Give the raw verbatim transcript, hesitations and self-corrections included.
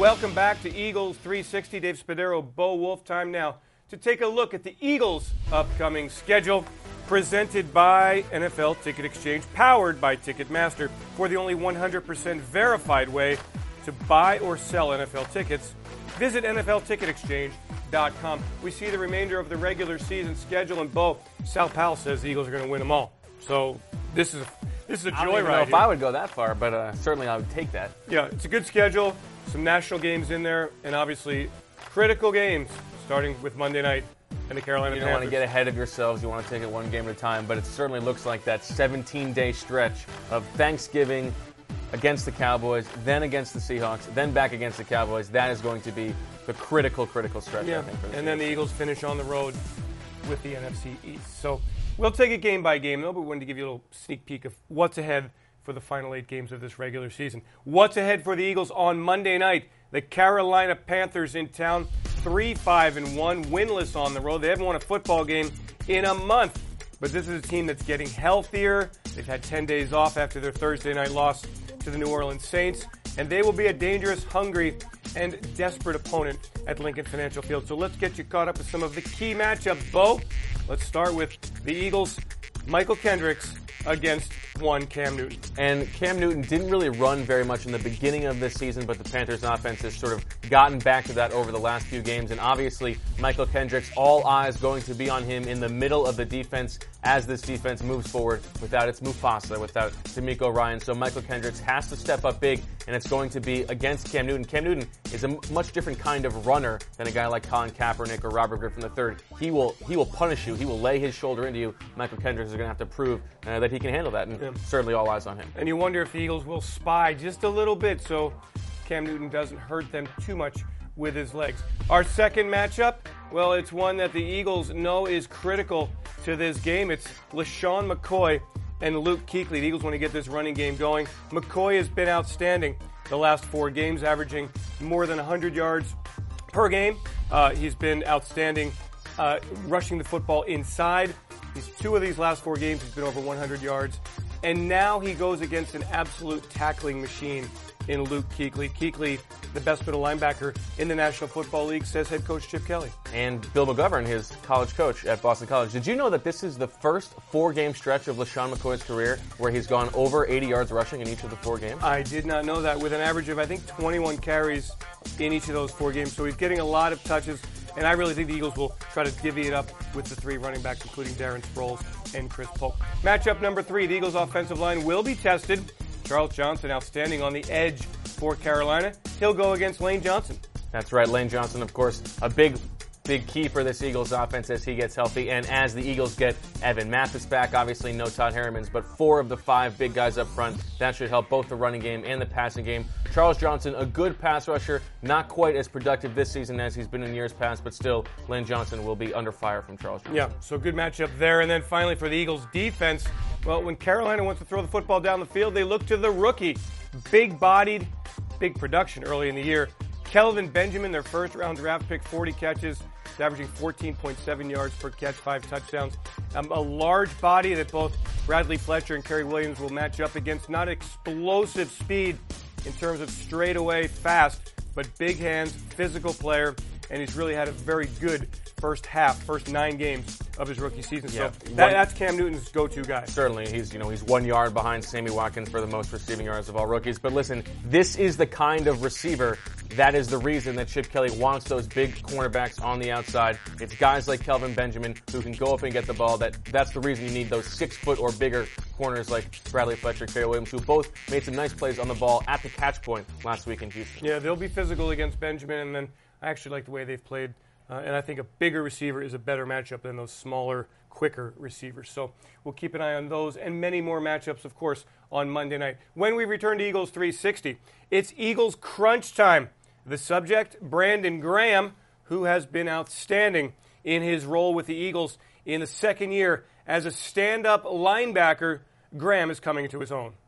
Welcome back to Eagles three sixty. Dave Spadaro, Bo Wolf. Time now to take a look at the Eagles' upcoming schedule, presented by N F L Ticket Exchange, powered by Ticketmaster, for the only one hundred percent verified way to buy or sell N F L tickets. Visit N F L ticket exchange dot com. We see the remainder of the regular season schedule, and Bo, Sal Powell says the Eagles are going to win them all. So this is this is a joyride. I don't even know if here. I would go that far, but uh, certainly I would take that. Yeah, it's a good schedule. Some national games in there, and obviously critical games, starting with Monday night and the Carolina You don't Panthers. want to get ahead of yourselves. You want to take it one game at a time, but it certainly looks like that seventeen-day stretch of Thanksgiving against the Cowboys, then against the Seahawks, then back against the Cowboys. That is going to be the critical, critical stretch, Yeah, I think. For the and then the Eagles finish on the road with the N F C East. So we'll take it game by game, though, but we wanted to give you a little sneak peek of what's ahead for the final eight games of this regular season. What's ahead for the Eagles on Monday night? The Carolina Panthers in town, three five and one, winless on the road. They haven't won a football game in a month, but this is a team that's getting healthier. They've had ten days off after their Thursday night loss to the New Orleans Saints, and they will be a dangerous, hungry, and desperate opponent at Lincoln Financial Field. So let's get you caught up with some of the key matchups. Bo, let's start with the Eagles' Michael Kendricks against one Cam Newton. And Cam Newton didn't really run very much in the beginning of this season, but the Panthers' offense has sort of gotten back to that over the last few games. And obviously, Michael Kendricks, all eyes going to be on him in the middle of the defense as this defense moves forward without its Mufasa, without D'Amico Ryan. So Michael Kendricks has to step up big, and it's going to be against Cam Newton. Cam Newton is a much different kind of runner than a guy like Colin Kaepernick or Robert Griffin the third. He will he will punish you. He will lay his shoulder into you. Michael Kendricks is going to have to prove uh, that he can handle that, and yeah. certainly all eyes on him. And you wonder if the Eagles will spy just a little bit so Cam Newton doesn't hurt them too much with his legs. Our second matchup, well, it's one that the Eagles know is critical to this game. It's LeSean McCoy and Luke Kuechly. The Eagles want to get this running game going. McCoy has been outstanding the last four games, averaging more than one hundred yards per game. Uh, he's been outstanding uh, rushing the football inside. He's two of these last four games, he's been over one hundred yards. And now he goes against an absolute tackling machine in Luke Kuechly. Kuechly, the best middle linebacker in the National Football League, says head coach Chip Kelly. And Bill McGovern, his college coach at Boston College. Did you know that this is the first four-game stretch of LeSean McCoy's career where he's gone over eighty yards rushing in each of the four games? I did not know that, with an average of, I think, twenty-one carries in each of those four games. So he's getting a lot of touches, and I really think the Eagles will try to divvy it up with the three running backs, including Darren Sproles and Chris Polk. Matchup number three, the Eagles' offensive line will be tested. Charles Johnson, outstanding on the edge for Carolina. He'll go against Lane Johnson. That's right. Lane Johnson, of course, a big, big key for this Eagles offense as he gets healthy. And as the Eagles get Evan Mathis back, obviously no Todd Herremans, but four of the five big guys up front. That should help both the running game and the passing game. Charles Johnson, a good pass rusher, not quite as productive this season as he's been in years past, but still, Lane Johnson will be under fire from Charles Johnson. Yeah, so good matchup there. And then finally for the Eagles defense, well, when Carolina wants to throw the football down the field, they look to the rookie. Big-bodied, big production early in the year. Kelvin Benjamin, their first-round draft pick, forty catches. He's averaging fourteen point seven yards per catch, five touchdowns. Um, a large body that both Bradley Fletcher and Kerry Williams will match up against. Not explosive speed in terms of straightaway fast, but big hands, physical player, and he's really had a very good first half, first nine games of his rookie season. Yeah. So that, that's Cam Newton's go-to guy. Certainly, he's you know he's one yard behind Sammy Watkins for the most receiving yards of all rookies. But listen, this is the kind of receiver that is the reason that Chip Kelly wants those big cornerbacks on the outside. It's guys like Kelvin Benjamin who can go up and get the ball. That that's the reason you need those six foot or bigger corners like Bradley Fletcher, Kerry Williams, who both made some nice plays on the ball at the catch point last week in Houston. Yeah, they'll be physical against Benjamin, and then I actually like the way they've played. Uh, and I think a bigger receiver is a better matchup than those smaller, quicker receivers. So we'll keep an eye on those and many more matchups, of course, on Monday night. When we return to Eagles three sixty, it's Eagles crunch time. The subject, Brandon Graham, who has been outstanding in his role with the Eagles in the second year as a stand-up linebacker. Graham is coming into his own.